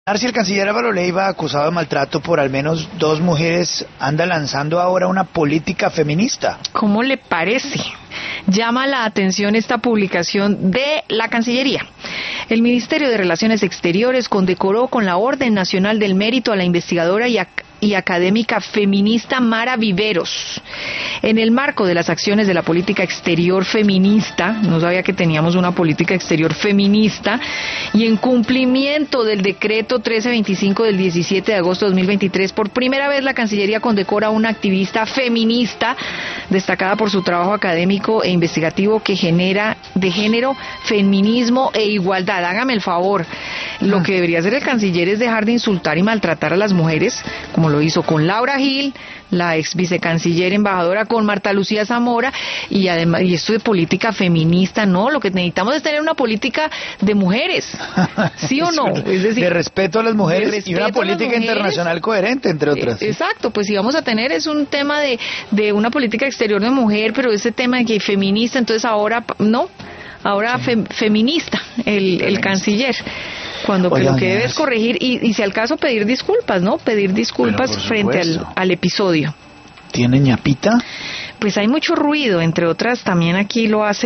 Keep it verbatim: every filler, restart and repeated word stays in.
Si el canciller Álvaro Leiva, acusado de maltrato por al menos dos mujeres, anda lanzando ahora una política feminista. ¿Cómo le parece? Llama la atención esta publicación de la Cancillería. El Ministerio de Relaciones Exteriores condecoró con la Orden Nacional del Mérito a la investigadora y, ac y académica feminista Mara Viveros. En el marco de las acciones de la política exterior feminista, no sabía que teníamos una política exterior feminista, y en cumplimiento del decreto trece veinticinco del diecisiete de agosto de dos mil veintitrés, por primera vez la Cancillería condecora a una activista feminista destacada por su trabajo académico e investigativo que genera de género, feminismo e igualdad. Hágame el favor, lo que debería hacer el canciller es dejar de insultar y maltratar a las mujeres, como lo hizo con Laura Gil, la ex vicecanciller embajadora, con Marta Lucía Zamora, y además, y esto de política feminista, no, lo que necesitamos es tener una política de mujeres, ¿sí o no? Es decir, de respeto a las mujeres y una política internacional coherente, entre otras. Exacto, pues si vamos a tener es un tema de, de una política exterior de mujer, pero ese tema de que feminista, entonces ahora, no, ahora sí. fe, feminista, el, el canciller. Cuando que lo que debe es corregir y, y si al caso pedir disculpas, ¿no? Pedir disculpas frente al, al episodio. ¿Tiene ñapita? Pues hay mucho ruido, entre otras también aquí lo hace